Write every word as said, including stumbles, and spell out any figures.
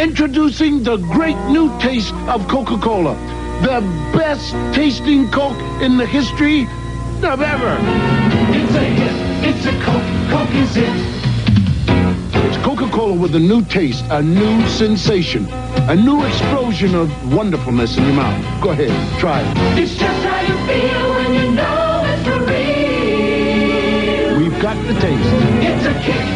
Introducing the great new taste of Coca-Cola. The best tasting Coke in the history of ever. It's a hit. It's a Coke. Coke is it. It's Coca-Cola with a new taste, a new sensation, a new explosion of wonderfulness in your mouth. Go ahead, try it. It's just how you feel when you know it's for real. We've got the taste. It's a kick